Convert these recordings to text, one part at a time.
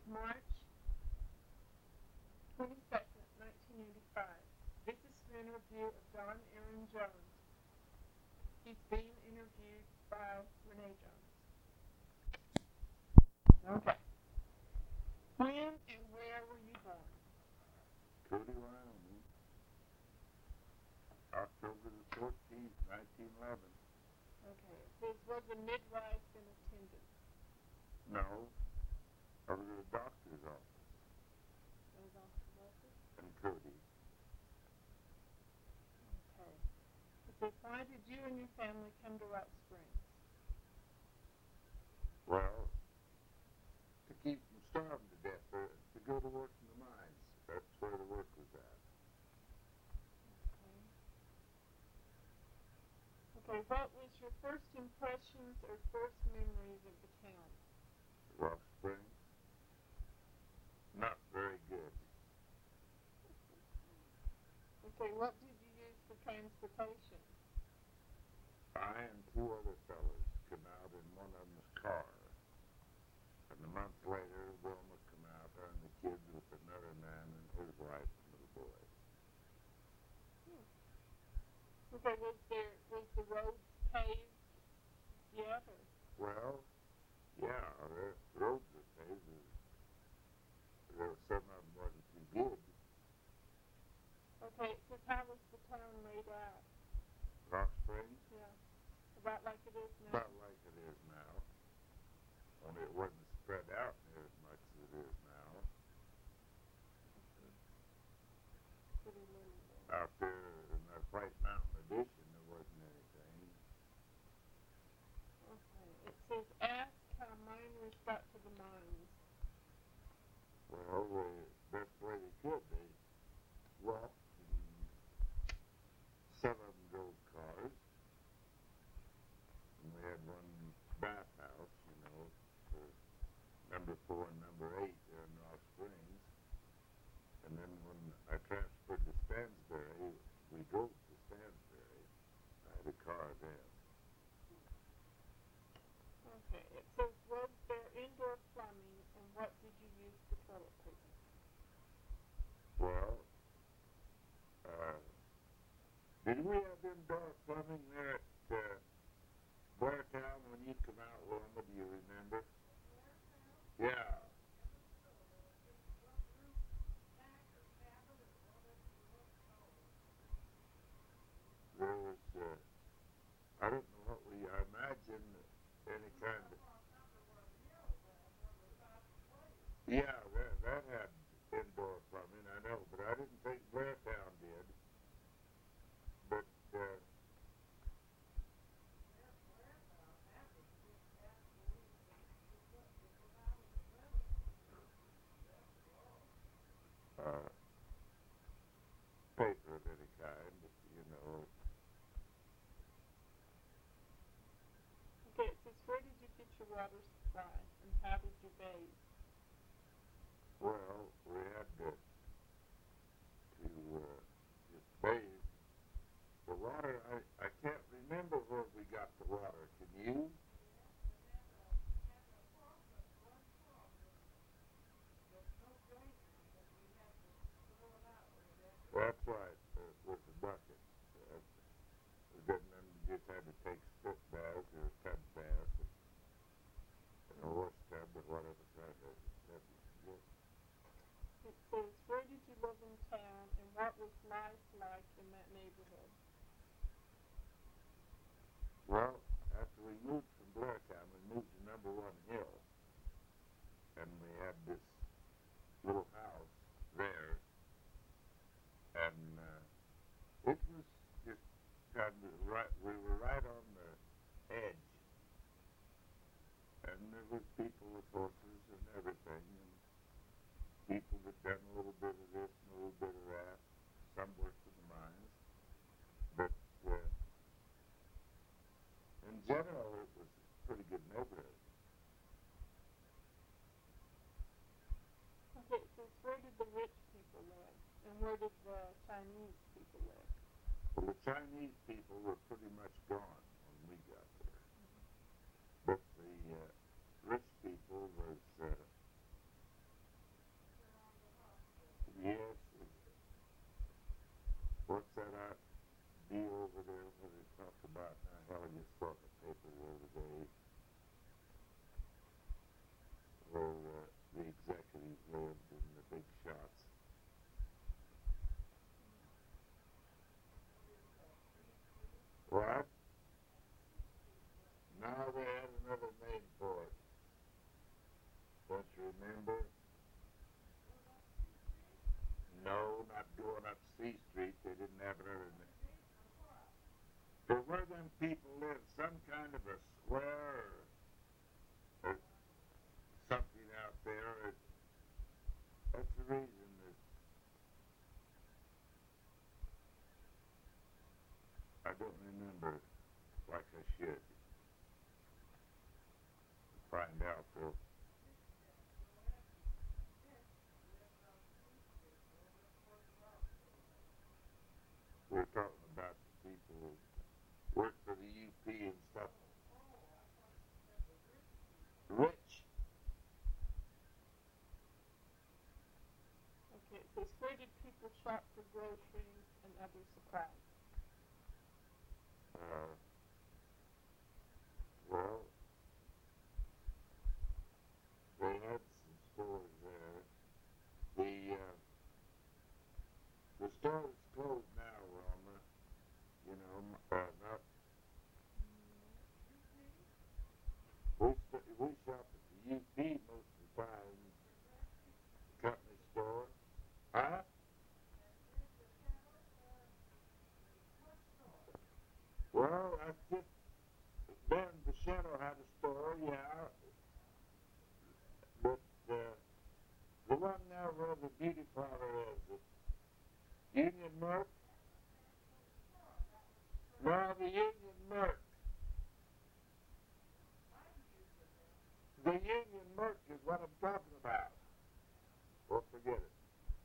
March 22nd, 1985. This is an interview of Don Aaron Jones. He's being interviewed by Renee Jones. Okay. When and where were you born? Cody, Wyoming, October the 14th, 1911. Okay. It says, was a midwife in attendance? No, I was at a doctor's office That was doctor's office? in Cody. Okay. It says, why did you and your family come to Rock Springs? Well, to keep from starving to death, to go to work in the mines. That's where the work was at. Okay, what was your first impressions or first memories of the town? Rock Springs, not very good. Okay, what did you use for transportation? I and two other fellas come out in one of them's car. And a month later, Wilma come out and the kids with another man and his wife and little boy. Okay, was the roads paved yet? Or? Well, yeah, the roads were paved. Some of them wasn't too good. Okay, it says, how was the town laid out? Rock Springs? Yeah, about like it is now? About like it is now. Only it wasn't spread out near as much as it is now. Pretty little. Out there in the White Mountain Addition, there wasn't anything. Okay, it says, ask how miners got to the mines. Well, the best way they could, they walked, and some of them drove cars. And we had one bathhouse, for number 4 and number 8 there in Rock Springs. And then when I transferred to Stansbury, we drove to Stansbury. I had a car then. Okay, it says, was there indoor plumbing and what did you use for toilet paper? Well, did we have indoor plumbing there at Blairtown when you come out, Wilma? Do you remember? Yeah. There was, I don't know what I imagine any kind of, yeah, that had indoor plumbing, I know, but I didn't think Blairtown did. But, paper of any kind, Okay, it says, where did you get your water supply and how did you bathe? well, we had to just bathe. The water, I can't remember where we got the water. Can you? Well, that's right, with the bucket. Then you just had to take spit baths or tub baths and a wash tub or whatever kind of tub you could get. It says, where did you live in town and what was life like in that neighborhood? Well, after we moved from Blairtown, we moved to number 1 Hill. And we had this little house there. And it was just kind of right, we were right on the edge. And there was people with horses and everything. And people that done a little bit of this and a little bit of that. Some worked in the mines. But in general, it was a pretty good neighborhood. Okay, it says, where did the rich people live and where did the Chinese people live? Well, the Chinese people were pretty much gone when we got there. But the rich people was another name for it. Don't you remember? No, not going up C Street. They didn't have another name. But where them people live, some kind of a square or something out there. That's the reason that I don't remember like I should. Find out though. We're talking about the people who work for the UP and stuff. Rich. Okay, it says, where did people shop for groceries and other supplies? Well, they had some stores there. The store is closed now, Roma. You know, not we shop at the UP most of the time. Company store. Huh? Well, that's just then the Shadow had a store, yeah. But the one now where the beauty parlor is, the Union Merc. No, the Union Merc. The Union Merc is what I'm talking about. Well, forget it.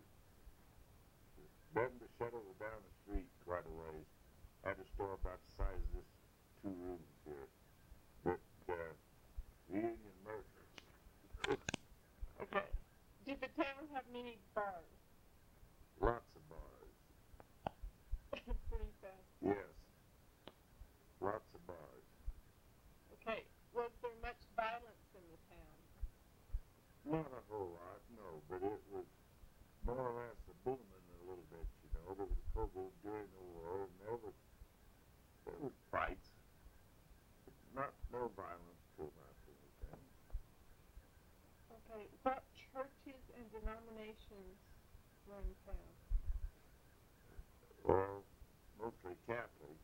Then the Shadow was down the street quite a ways. Had a store about the size of this 2 rooms here. But the Union Merc. Okay. Did the town have many bars? Lots of bars. Pretty fast. Yes. Lots of bars. Okay. Was there much violence in the town? Not a whole lot, no, but it was more or less a booming a little bit, you know. There was COVID during the war, and there was fights, but no violence too much in the town. Okay. What churches and denominations were in town? Well, mostly Catholic.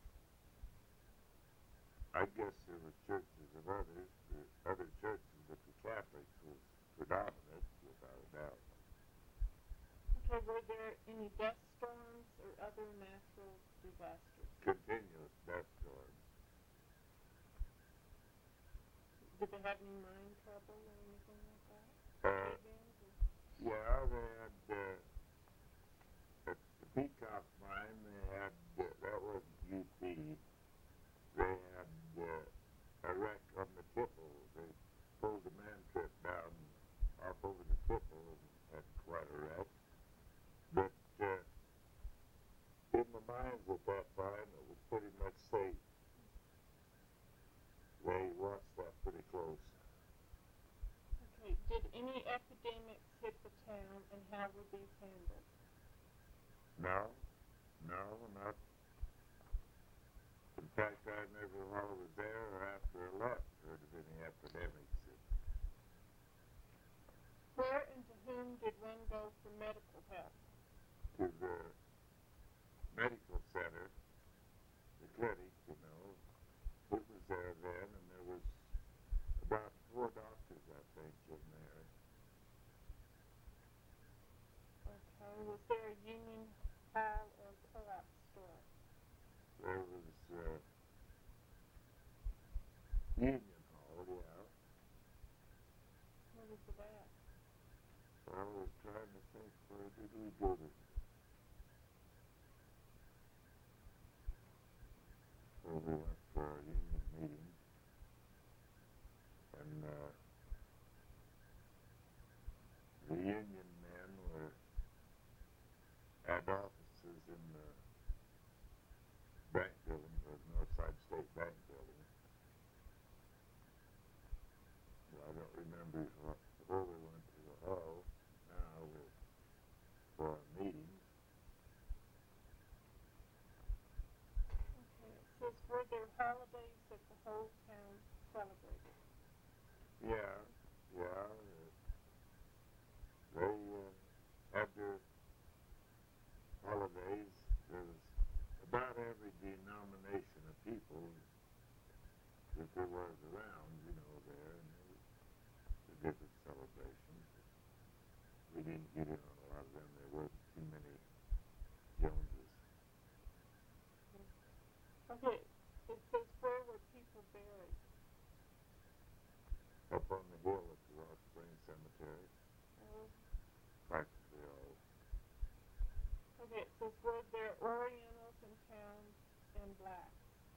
I guess there were churches of other churches, but the Catholics was predominant, without a doubt. Okay. Were there any dust storms or other natural disasters? Continuous dust storms. Did they have any mine trouble or anything like that? Yeah, they had at the Peacock mine. They had that wasn't UP. They had a wreck on the Tipple. They pulled a man trip down off over the Tipple and had quite a wreck. But in the mines at that time, it was pretty much safe. They watched that pretty close. Okay. Did any epidemics hit the town, and how were these handled? No, not. In fact, I never, while I was there or after I left, heard of any epidemics. Where and to whom did one go for medical help? To the medical center, the clinic, you know. It was there then, and there was about 4 doctors, I think, in there. Okay. Was there a Union Hall or co-op store? There was Union Hall, yeah. Where was it at? I was trying to think, where did we go to? Well, we went for our union meeting, and the union men had offices in the bank building, the Northside State Bank building. Well, I don't remember where we went to the hall now for our meetings. Okay. It says, were there holidays that the whole town celebrated? Yeah, yeah. They had their holidays. There's about every denomination of people that there was around, there, and there was the different celebrations. We didn't get in on a lot of them. There wasn't too many Joneses. Okay, it says where were people buried? Up on the hill at the Rock Spring Cemetery, Oh, practically all. okay, it says were there Orientals in town and blacks?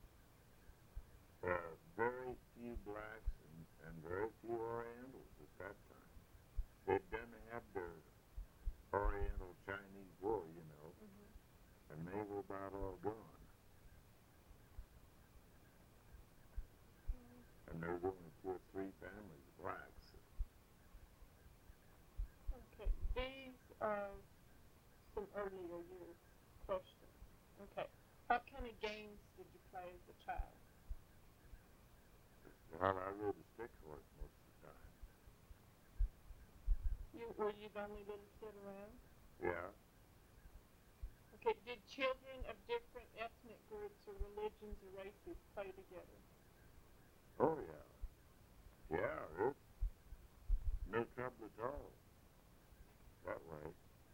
Very few blacks and very few Orientals at that time. They'd then had their Oriental Chinese War, Mm-hmm. and they were about all gone. And there was only 2 or 3 families of blacks. Okay, these are some earlier years questions. Okay, what kind of games did you play as a child? Well, I rode a stick horse most of the time. Were you the only little kid around? Yeah. Okay, did children of different ethnic groups or religions or races play together? Oh, yeah. Yeah, it's no trouble at all. That way.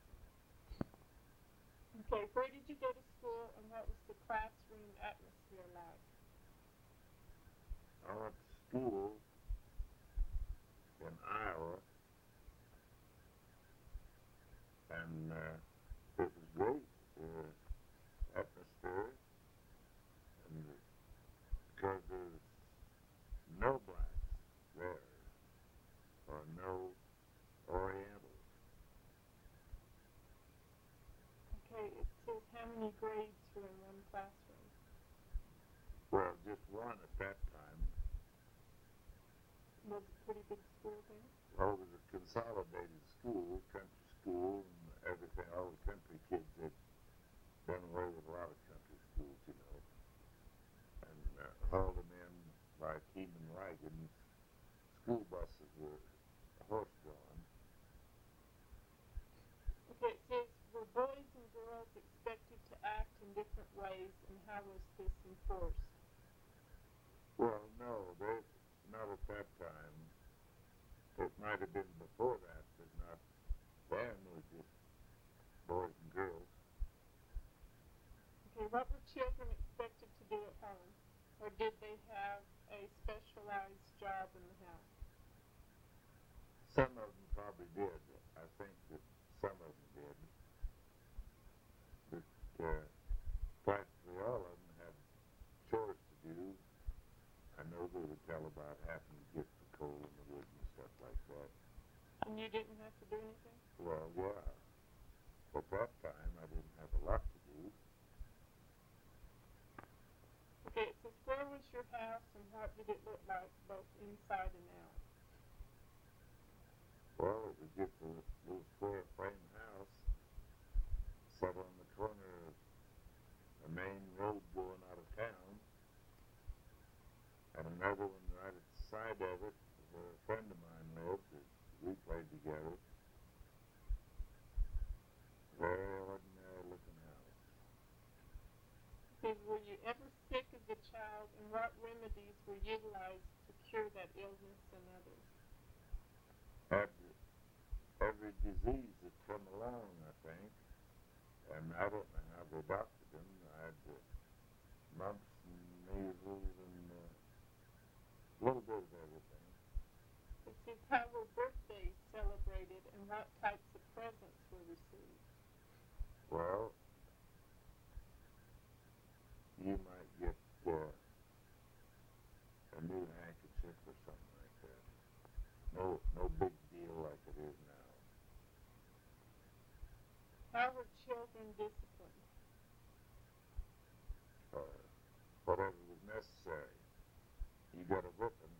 Okay, where did you go to school and what was the classroom atmosphere like? I went to school in Iowa, and it was great atmosphere, and because there's no blacks there, or no Orientals. Okay, it says how many grades were in one classroom? Well, just one at that time. Was it a pretty big school then? Well, it was a consolidated school, country school, and everything. All the country kids had done away with a lot of country schools, and hauled them in like Heman wagons. School buses were horse-drawn. Okay, it says were boys and girls expected to act in different ways and how was this enforced? Well, no, not at that time. It might have been before that, but not then. It was just boys and girls. Okay, what were children expected to do at home? Or did they have a specialized job in the house? Some of them probably did. I think that some of them did. But practically all of them had chores to do. I know they would tell about having to get the coal in the wood and stuff like that. And you didn't have to do anything? Well, yeah. At that time, I didn't have a lot to do. Okay, it says where was your house and what did it look like both inside and out? Well, it was just a little square frame house set on the corner of a main road going out of town, and another one right at the side of it where a friend of mine lived. We played together. Very ordinary looking house. Okay, were you ever sick as a child and what remedies were utilized to cure that illness and others? Had every disease that come along, I think, and I don't know how they doctored them. I had mumps and measles and a little bit of everything. It says how were birthdays celebrated and what types of presents were received? Well, you might get a new handkerchief or something like that. No big deal like it is now. How were children disciplined? Whatever was necessary. You got a whipping.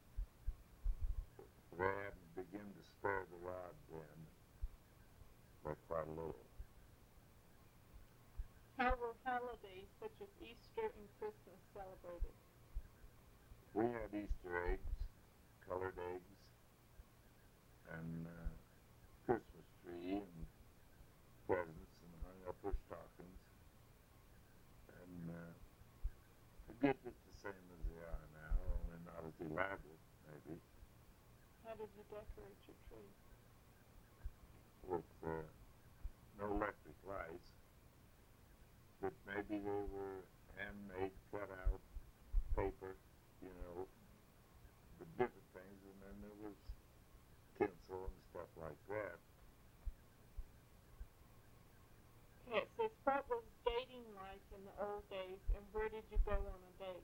They hadn't begun to spare the rod then, but quite a little. How were holidays such as Easter and Christmas celebrated? We had Easter eggs, colored eggs, elaborate, maybe, How did you decorate your tree? with no electric lights, but maybe they were handmade, cut out paper, you know, the different things, and then there was tinsel and stuff like that. Okay, it says, what was dating like in the old days, and where did you go on a date?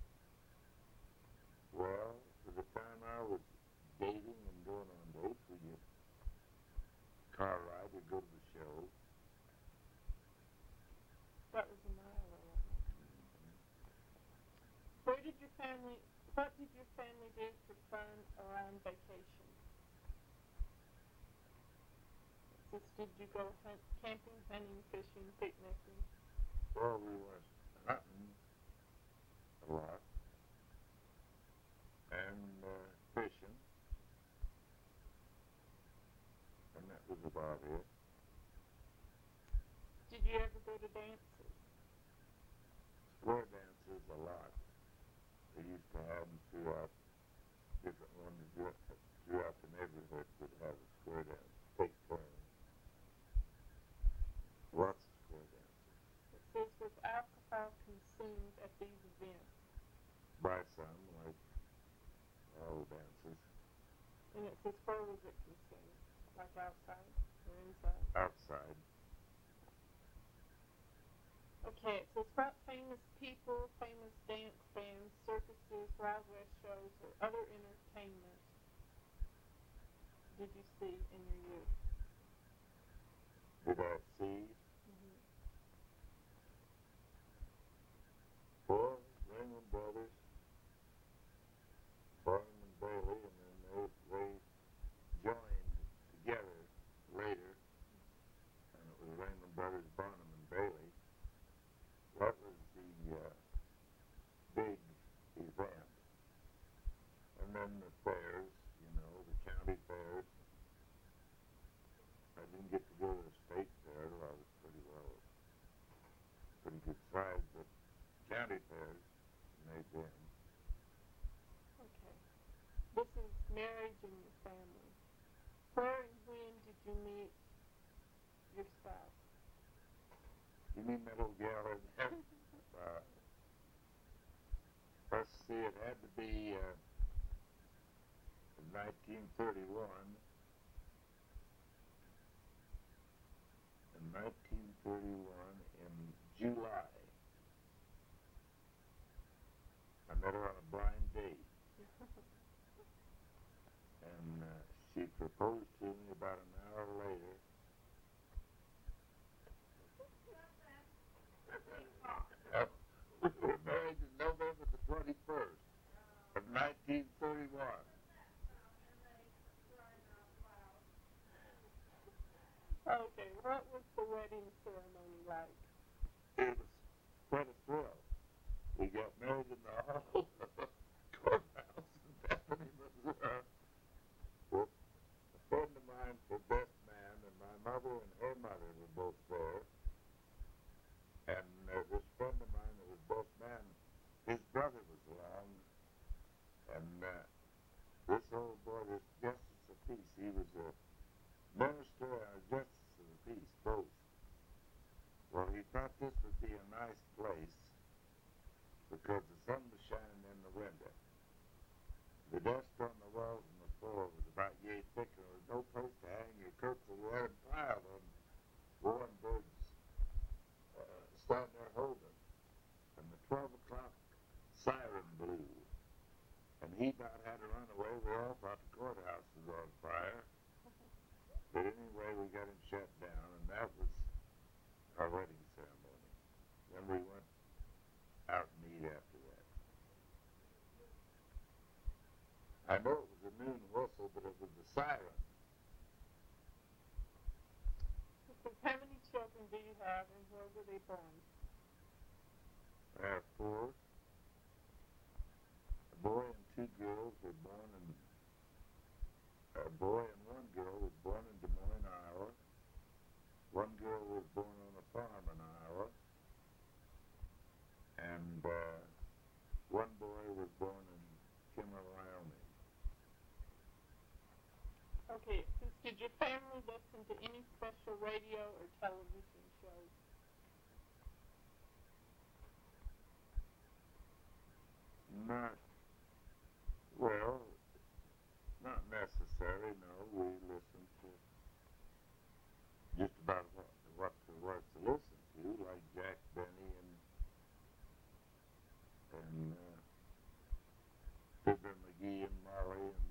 Well, for the time I was dating and going on dates, we get car ride, we'd go to the show. That was a mile away. What did your family do for fun or on vacation? It says, did you go camping, hunting, fishing, picnicking? Well, we went hunting a lot and fishing, and that was about it. Did you ever go to dances? Square dances a lot. They used to have them throughout different ones throughout the neighborhood would have a square dance, take turns. Lots of square dances. It says, was alcohol consumed at these events? By some, like all the dances. And it says, where was it consumed? Like outside or inside? Outside. Okay, it says, what famous people, famous dance bands, circuses, Wild West shows, or other entertainment did you see in your youth? Did I see? Mm-hmm. Well, Raymond Brothers, Barnum and Bailey, and then they joined together later, and it was Raymond Brothers, Barnum and Bailey. That was the big event. And then the fairs, you know, the county fairs. I didn't get to go to the state fair. I was pretty good size, but county fairs made them. Okay. This is marriage and your family. Where and when did you meet your spouse? You mean that old gal in there? Let's see, it had to be 1931. In 1931, in July, I met her on a blind date. And she proposed to me about an hour later. We were married in November the 21st of 1931. Okay, what was the wedding ceremony like? It was quite a thrill. We got married in the hall of the courthouse in Bethany, Missouri. With a friend of mine for best man, and my mother and her mother were both there. And this friend of mine that was best man, his brother was along. And this old boy, this Justice of Peace, he was a minister and a Justice of the Peace, both. Well, he thought this would be a nice place because the sun was shining in the window. The dust on the walls and the floor was about yay thick, and there was no place to hang your coats, so we had them piled on warm birds standing there holding. And the 12 o'clock siren blew. And he about had to run away. We all thought the courthouse was on fire. But anyway, we got him shut down, and that was our wedding ceremony. Then we went out and eat after that. I know it was a noon whistle, but it was a siren. How many children do you have, and where were they born? I have four. A boy and two girls were born in. A boy and one girl was born in Des Moines, Iowa. One girl was born on a farm in Iowa. And one boy was born in Kimmel, Did your family listen to any special radio or television shows? Not, well, not necessary, no. We listen to just about what there was to listen to, like Jack Benny and Fibber McGee and Molly and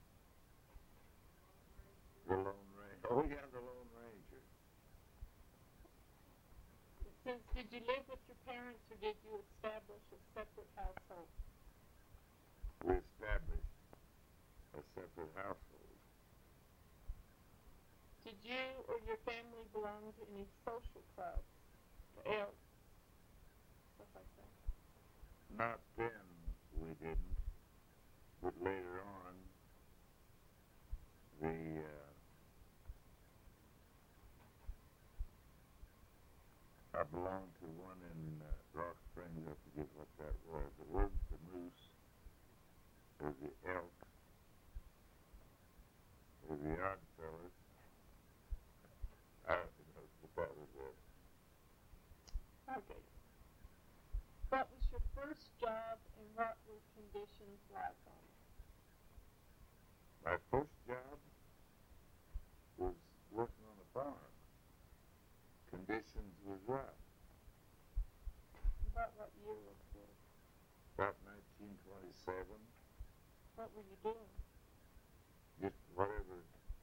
the Lone Ranger. Oh yeah, the Lone Ranger. Did you live with your parents or did you establish a separate household? We established a separate household. Did you or your family belong to any social clubs? The Elks, stuff like that. Not then, we didn't, but later on, I belonged to one in Rock Springs. I forget what that was. It wasn't the Moose or the Elks or the Odd Fellas. I don't know, but that was it. Okay. What was your first job and what were conditions like on it? My first job was working on a farm. Conditions was rough. About what year was this? About 1927. What were you doing? Just whatever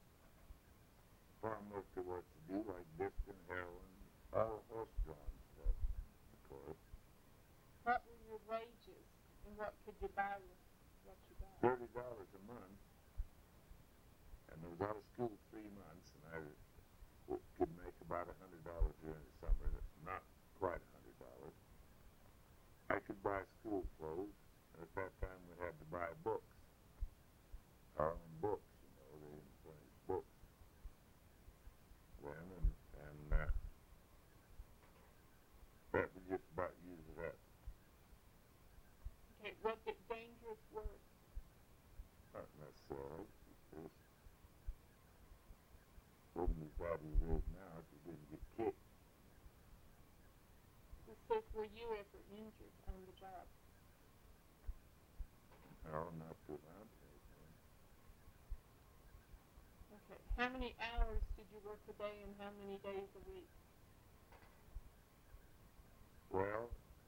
farm work there was to do, like discing, harrowing, all horse-drawn stuff, of course. What were your wages and what could you buy with what you got? $30 a month, and I was out of school 3 months, and I could make about $100 during the summer, not quite $100. I could buy school clothes, and at that time we had to buy books, our own books, you know, they didn't furnish books then, and that would just about use it up. Okay, was it dangerous work? Not necessarily. It wasn't as bad as it is now if you didn't get kicked. It says, were you ever injured on the job? No, not to amount to anything. Okay, how many hours did you work a day and how many days a week? Well,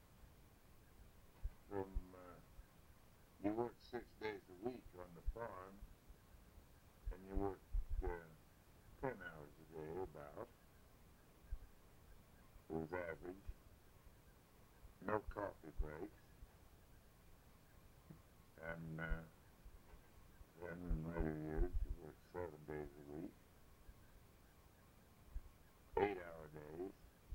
from you worked 6 days a week on the farm, and you worked 10 hours a day about. It was average. No coffee breaks. And then in later years, you worked 7 days a week, 8-hour days.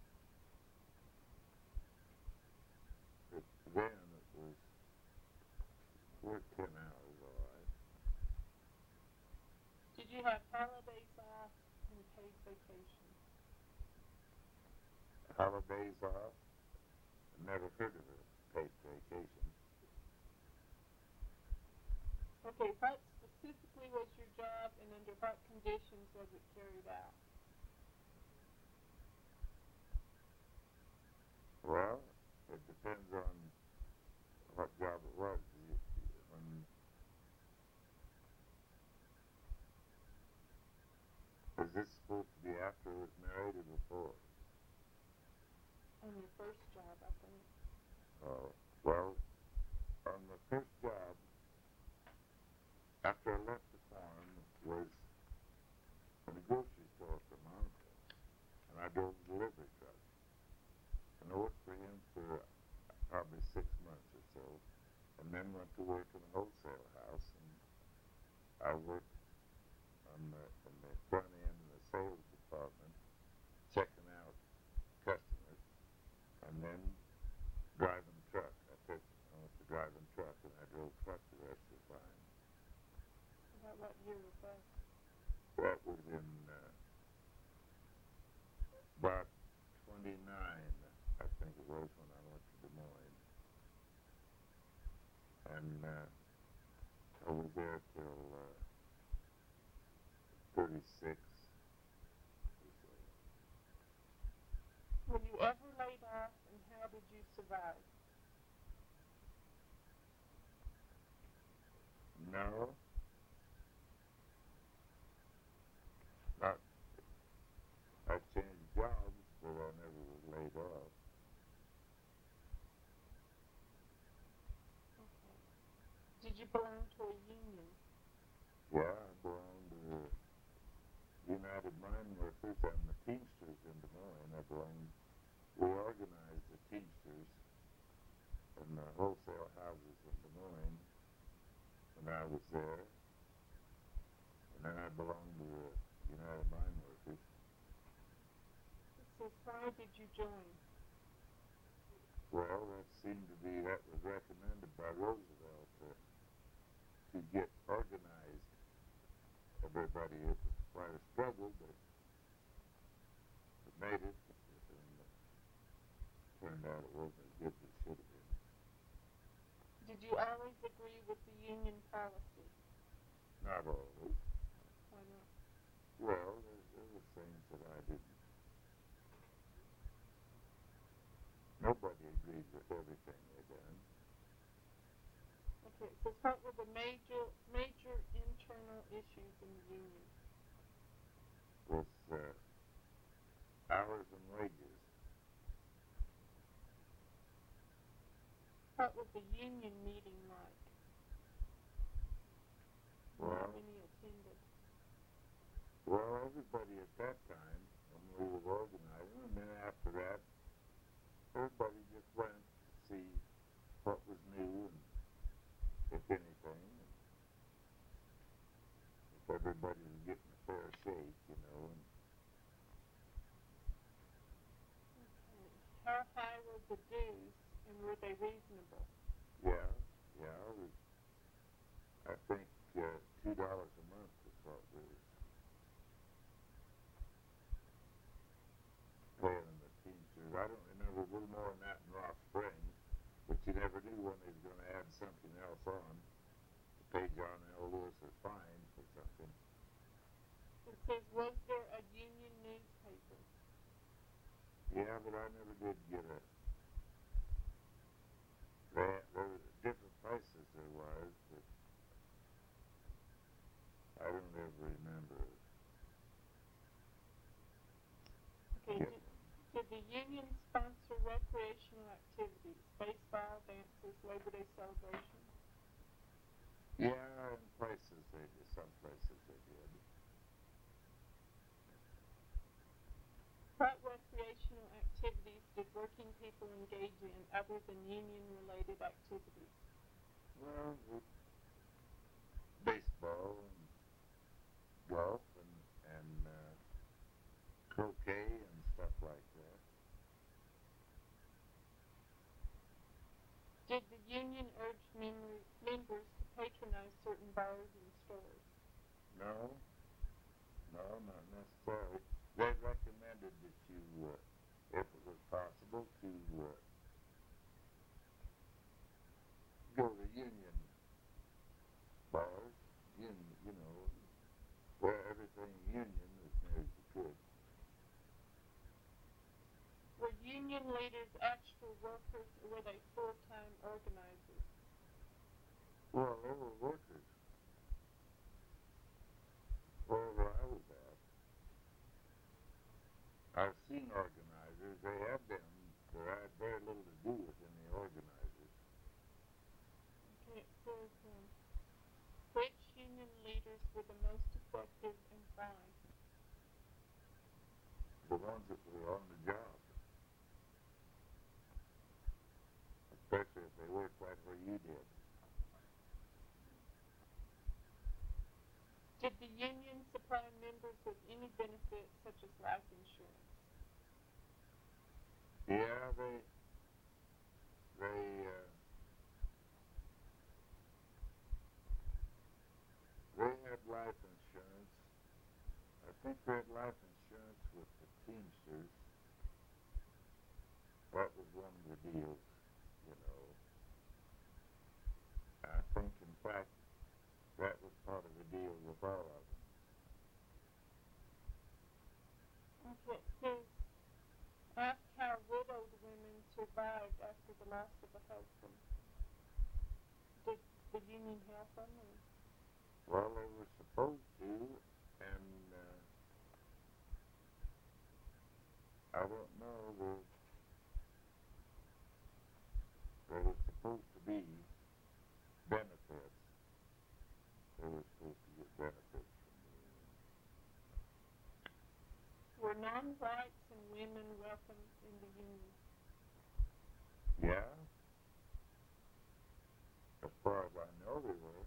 But then it was work 10 hours, all right. Did you have holidays off and paid vacation? Holidays off? I never heard of a paid vacation. Okay, what specifically was your job and under what conditions was it carried out? Well, it depends on what job it was. Was this supposed to be after I was married or before? On your first job, I think. Well, on the first job, after I left the farm, was in a grocery store for my uncle, and I drove a delivery truck. And I worked for him for probably 6 months or so, and then went to work in a wholesale house, and I worked in the front end of the sales department, checking out customers, and then driving truck. I went to driving truck, and I drove truck the rest of the time. About what year was that? That was in about 29, I think it was, when I went to Des Moines. And I was there till 36 or so. Were you ever laid off, and how did you survive? No, not. I changed jobs, but I never was laid off. Okay. Did you belong to a union? Yeah, I belonged to the United Mine Workers and the Teamsters in Des Moines. We organized the Teamsters in the wholesale houses in Des Moines when I was there. And then I belonged to the United Mine Workers. It says, why did you join? Well, that was recommended by Roosevelt to get organized. Everybody, it was quite a struggle, but it made it. And turned out it wasn't as good as it should have been. Did you always agree with the union policy? Not always. Why not? Well, there were things that I didn't. Nobody agreed with everything they done. Okay, it says, what were the major internal issues in the union? Was hours and wages. What was the union meeting like? How Well, many attended? well, everybody at that time, when we were organizing, and then after that, everybody just went to see what was new and if anything, and if everybody was getting a fair shake, you know. And Okay. How high were the dues, and were they reasonable? yeah, I think $2 a month is what we were paying the Teamsters. I don't remember a little more than that in Rock Springs, but you never knew when they was going to add something else on to pay John L. Lewis's fine for something. It says, was there a union newspaper? Yeah, but I never did get a. There were different places there was, but I don't ever remember Okay. getting one. Did the union sponsor recreational activities, baseball, dances, Labor Day celebrations? Yeah, in places they did. Some places they did. What recreational activities did working people engage in other than union-related activities? Well, baseball and golf and croquet and stuff like that. Did the union urge members to patronize certain bars and stores? No, not necessarily. They recommended that you, if it was possible, to go to union bars, you know, where everything union as near as you could. Were union leaders actual workers, or were they full-time organizers? Well, they were workers wherever I was at. I've seen organizers. They had them, but I had very little to do with any organizers. Okay, it says, which union leaders were the most effective and why? The ones that were on the job, especially if they worked right where you did. Did the union supply members with any benefits such as life insurance? Yeah, they had life insurance. I think they had life insurance with the Teamsters. That was one of the deals, you know. I think, in fact, that was part of the deal with all of them. the loss of a husband. Did the union help them? Or? Well, they were supposed to, and I don't know. There was supposed to be benefits. They were supposed to get benefits from the union. Were non-whites and women welcome in the union? Yeah, as far as I know, they were.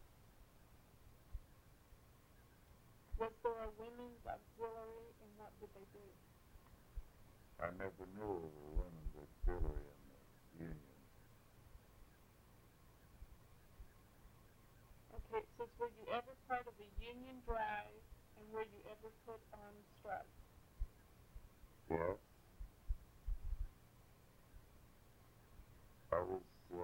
Was there a women's auxiliary, and what did they do? I never knew of a women's auxiliary in the union. Okay, it says, were you ever part of a union drive, and were you ever put on strike? Yes. I was,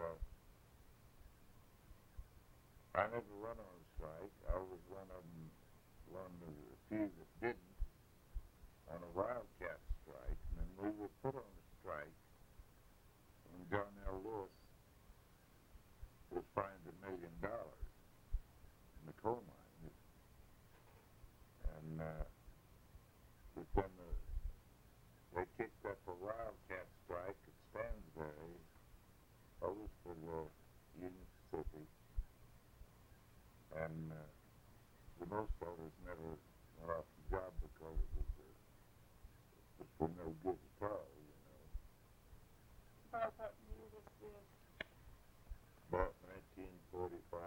I never run on a strike. I was one of the few that didn't on a wildcat strike. And then we were put on a strike when John L. Lewis was fined $1 million in the coal mine. And but then they kicked up a wildcat strike at Stansbury, always for Union Pacific. And the most of us never went off the job because it was for no good at all, you know. About what year was this? About 1945,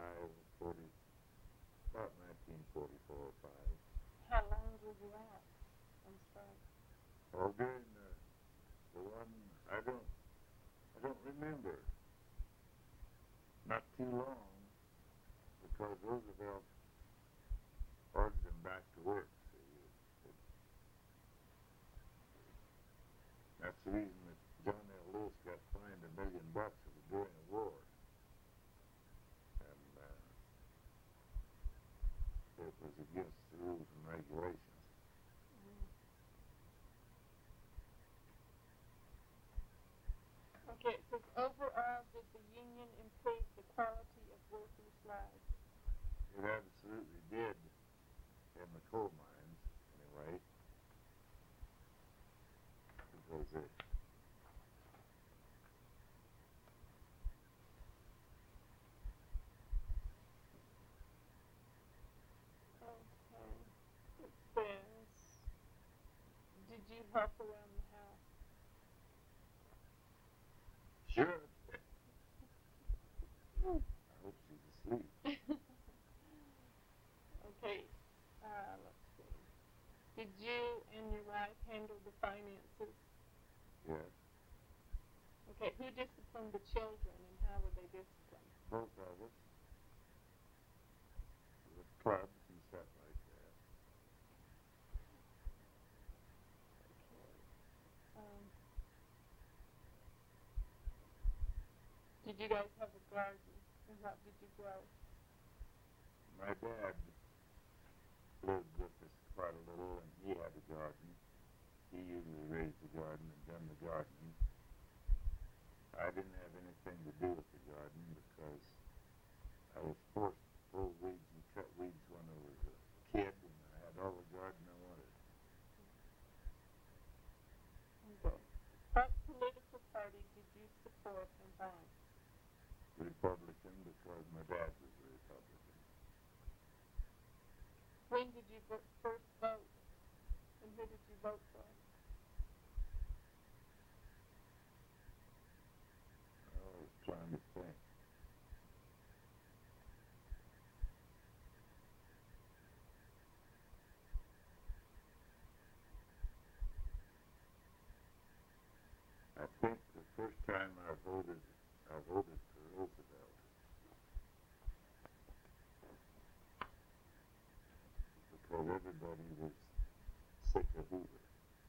about 1944 or 5. How long were you out on strike? Well, during the one, I don't remember. Not too long, because Roosevelt ordered them back to work. See, that's the reason that John L. Lewis got fined $1 million. It was during the war, and it was against the rules and regulations. Okay, it says, overall, did the union improve the quality of workers' lives? It absolutely did in the coal mines, anyway, because it Okay. It says, did you help around the house? sure. I hope she's asleep. Okay, let's see. Did you and your wife handle the finances? Yes, Okay, who disciplined the children, and how were they disciplined? both of us. With clubs and stuff like that. Okay. Did you guys have a garden, and what did you grow? My dad lived with us quite a little, and he had a garden. He usually raised the garden and done the gardening. I didn't have anything to do with the garden because I was forced to pull weeds and cut weeds when I was a kid, and I had all the garden I wanted. Okay. What political party did you support and why? Republican, because my dad was a Republican. When did you first vote, and who did you vote for? I was trying to think. I think the first time I voted for Roosevelt because everybody was sick of Hoover.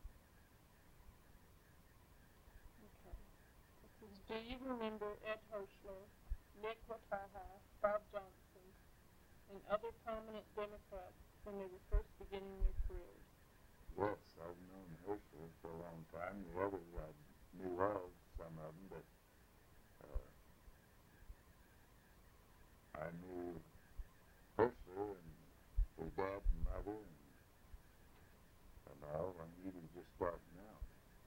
Okay. It says, do you remember Ed Hochler, Nick Wataha, Bob Johnson, and other prominent Democrats when they were first beginning their careers? Yes, I've known Herschel for a long time. The others I knew of, some of them, but I knew Herschler and his dad and mother and all, and he was just starting out.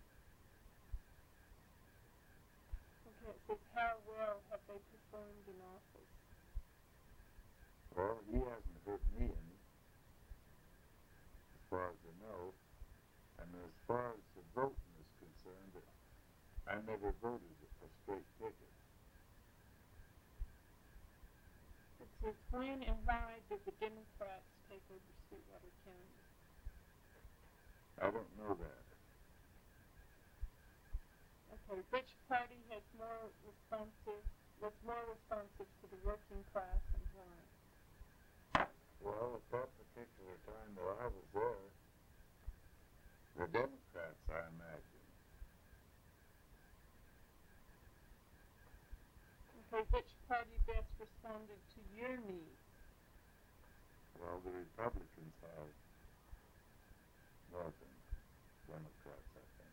Okay, it says, how well have they performed in office? Well, he hasn't hurt me any, as far as I know. And as far as the voting is concerned, I never voted a straight ticket. It says, when and why did the Democrats take over Sweetwater County? I don't know that. Okay, which party was more responsive to the working class and why? Well, at that particular time that I was there, the Democrats, I imagine. Okay, which party best responded to your needs? Well, the Republicans have more than Democrats, I think.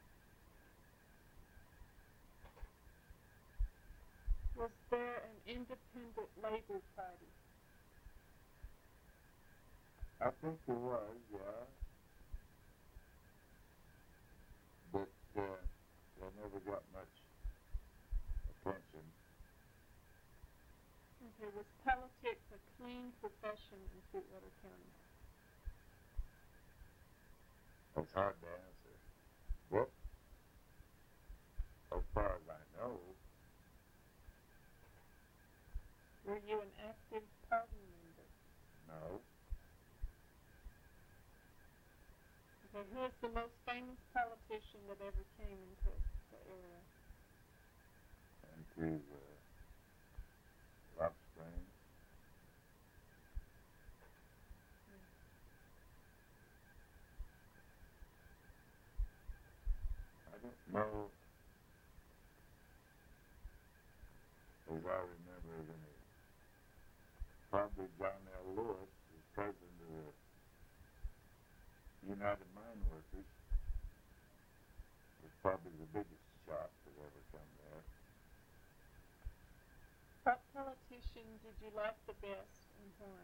Was there an independent Labor Party? I think there was, yeah. But they never got much attention. Okay, was politics a clean profession in Sweetwater County? It's hard to answer. Well, as far as I know, Were you an active party member? no. Okay, who is the most famous politician that ever came into the area? And to Rock Springs. I don't know, as I remember, any. Probably John L. Lewis, the president of the United Mine Workers, was probably the biggest shot that ever come there. What politician did you like the best and why?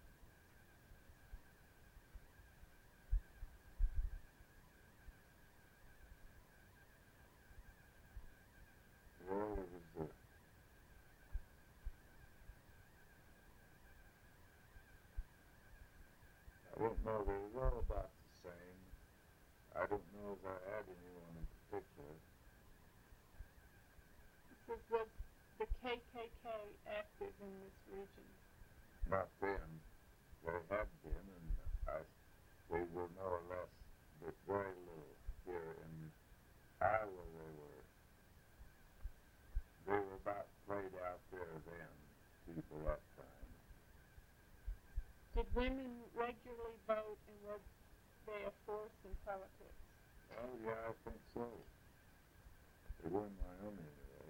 Well, it was I don't know, they were all about the same. I don't know if I had anyone in particular. It says, was the KKK active in this region? Not then. They had been, and they were more or less, but very little here in Iowa. They were about played out there then, people that time. Did women regularly vote and were they a force in politics? Oh yeah, I think so. They were in Wyoming anyway.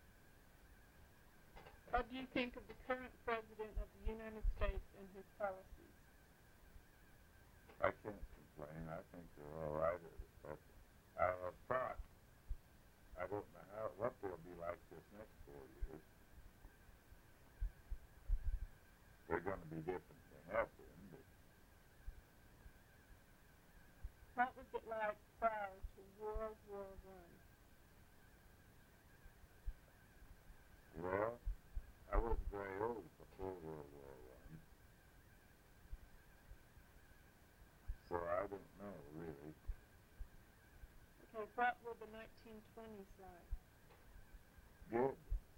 What do you think of the current president of the United States and his policies? I can't complain. I think they're all right at it. But I have thought, I don't know what they'll be like this next 4 years. They're going to be different than they have been, but What was it like prior to World War I? well, I wasn't very old before World War I, so I don't know really. Okay, what were the 1920s like? Good.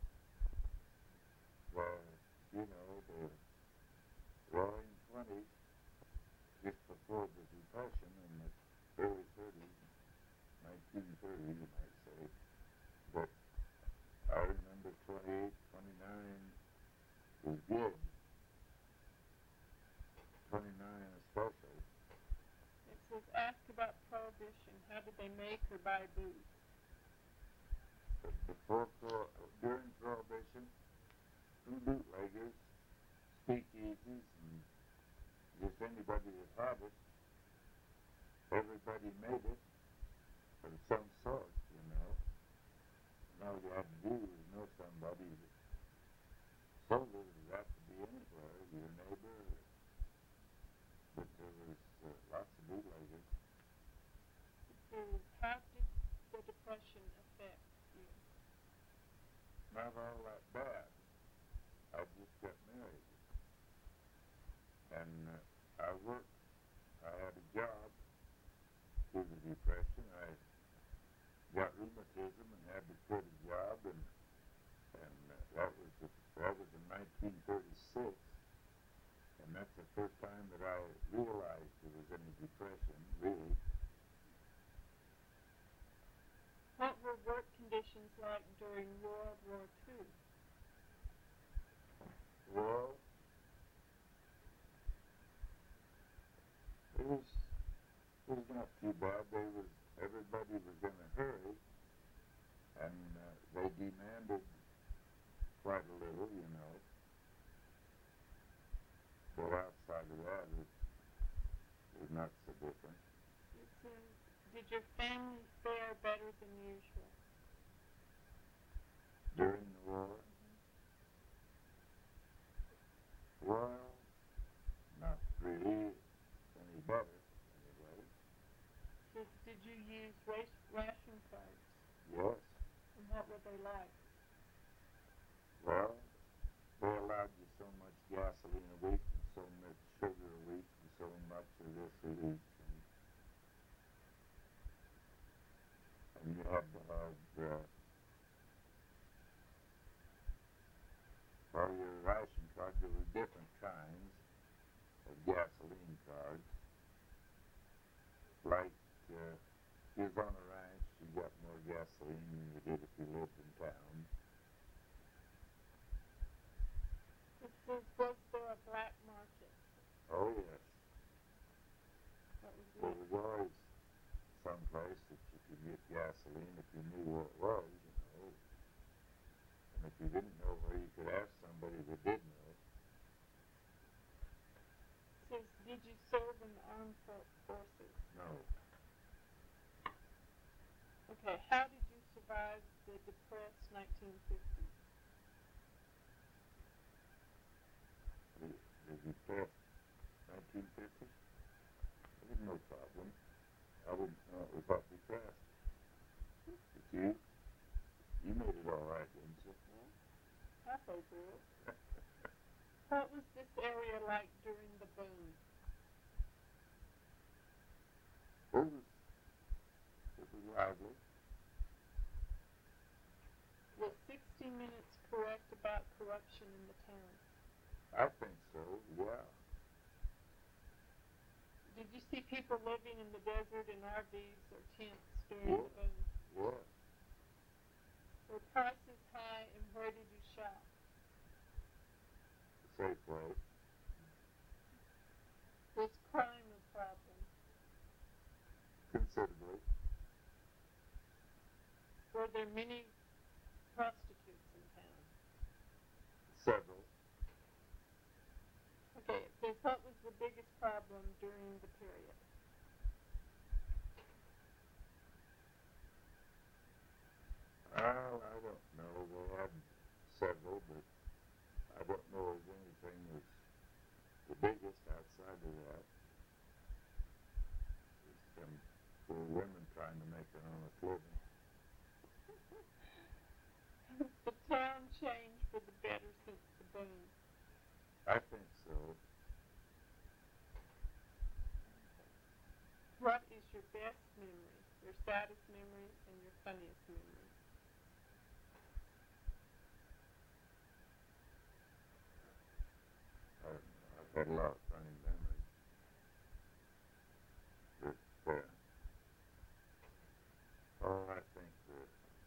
Well, you know, the Roaring '20s, just before the Depression in the early '30s, 1930, you might say. But I remember 28, 29 was good. 29 especially. It says, ask about Prohibition. How did they make or buy booze? But during Prohibition, some bootleggers, speakeasies, and just anybody that had it, everybody made it of some sort, you know. And all you had to do was know somebody that sold it at how did the Depression affect you? Not all that bad. I just got married. And I worked. I had a job through the Depression. I got rheumatism and had to quit a job, and that was in 1936, and that's the first time that I realized there was any depression, really. What were work conditions like during World War II? Well, it was not too bad. Everybody was in a hurry, and they demanded quite a little, you know. But outside of that, it was not so different. It says, did your family fare better than usual? During the war? Well, not really any better, anyway. Did you use ration cards? Yes. And what were they like? Well, they allowed you so much gasoline a week and so much sugar a week and so much of this a week. And you had to have, well, your ration card, there were different kinds of gasoline cards. Like, if you was on a ranch, you got more gasoline than you did if you lived in town. It says, was there a black market? Oh, yes. What was There it? was always some place that you could get gasoline if you knew where it was, you know. And if you didn't know where, you could ask somebody that did know. It says, did you serve in the armed forces? No. Okay, how did you survive the depressed 1950s? The depressed 1950s? It was no problem. I didn't know it was that depressed. But you made it all right, didn't you? Halfway through it. What was this area like during the boom? It was lively. Was 60 Minutes correct about corruption in the town? I think so, yeah. Did you see people living in the desert in RVs or tents during the boom? Yes. Were prices high, and where did you shop? Safeway. Was crime a problem? Considerably. Were there many prostitutes in town? Several. Okay, it says, what was the biggest problem during the period? Well, I don't know. They had several, but I don't know if anything was the biggest outside of that. Just some poor women trying to make an honest living. Has the town changed for the better since the boom? I think so. What is your best memory, your saddest memory, and your funniest memory? I don't know. I've had a lot of funny memories. But, I think that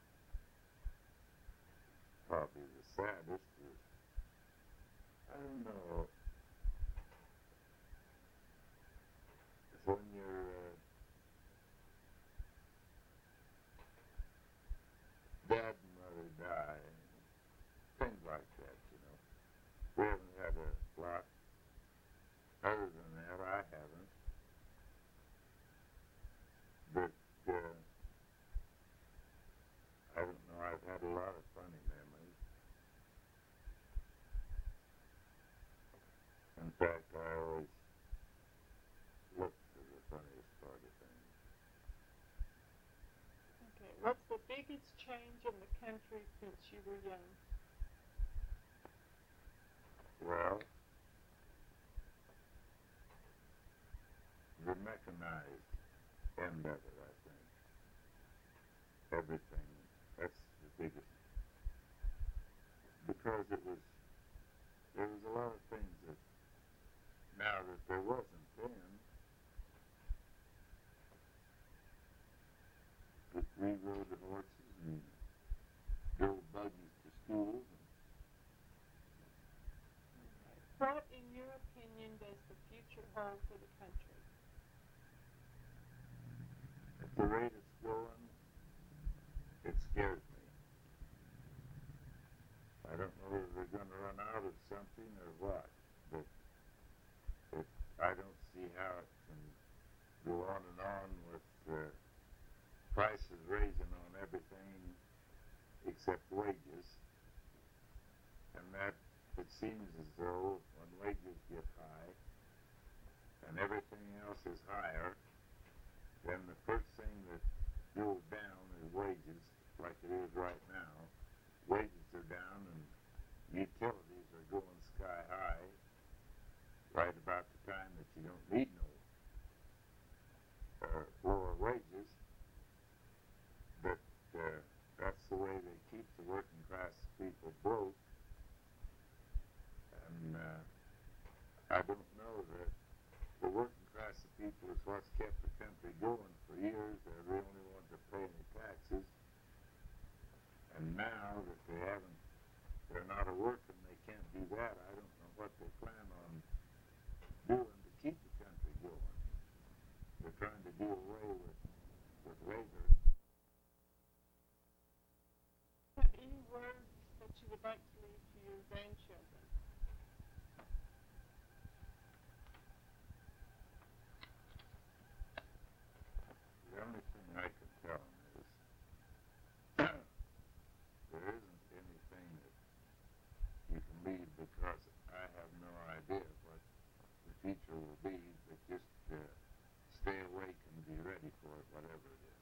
probably the saddest was, I don't know, when your dad and mother die, things like that, you know. We haven't had a lot other than that. I haven't. But I don't know. I've had a lot of funny memories. In fact, I always look for the funniest part of things. biggest change in the country since you were young? Well, the mechanized end of it, I think. Everything, that's the biggest. Because there was a lot of things that, now that there wasn't then, that we rode the horses and drove buggies to school. What, in your opinion, does the future hold for the country? At the rate it's going, it scares me. I don't know if they're going to run out of something or what, but I don't see how it can go on with prices raising on everything except wages. And that, it seems as though when wages get high and everything else is higher, then the first thing that goes down is wages, like it is right now. Wages are down and utilities are going sky high right about the time that you don't need no lower wages. But that's the way they keep the working class people broke. And I don't know that the working class of people is what's kept the country going for years. They're the only ones that pay any taxes. And now that they're not working, they can't do that. I don't know what they plan on doing to keep the country going. They're trying to do away with labor. Have any words that you would like to leave to your grandchildren? The only thing I can tell them is there isn't anything that you can leave because I have no idea what the future will be, but just stay awake and be ready for it, whatever it is.